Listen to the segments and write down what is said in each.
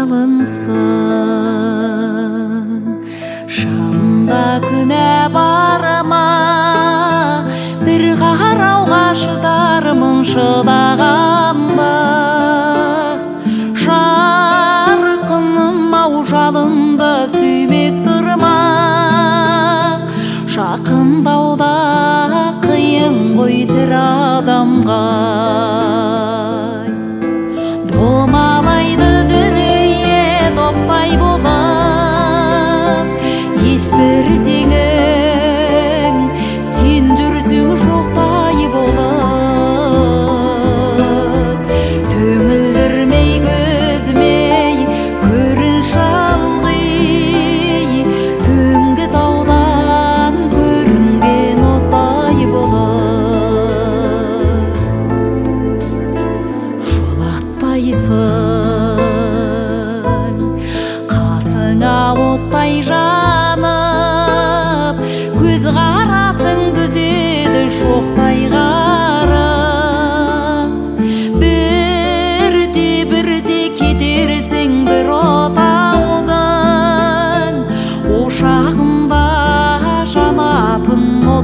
жалынсын. Шамда күнә барма, бір қарауға шыдармын шыдағанда. Жарқыным-ау, жалынды сүймек тұрмақ, жақындауда қиын ғой тірі адамға. Домалайды дүние доптай болып, ешбір теңің сен жүрсің жоқтай болып. Төңілдірмей көзімей көрініш алғи, түнгі таудан көрінген оттай болып. Жолатпайсың, қасыңа оттай жанып, көз қарасың түзеді шоқтай қара. Бірте кетерсің бір отаудың ошағында, жанатын от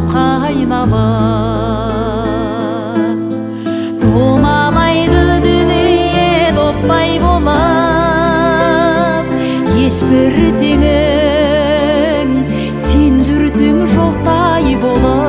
қайнап. Домалайды дүние доптай болып, ешбір теңің сен жүрсің жоқтай болып.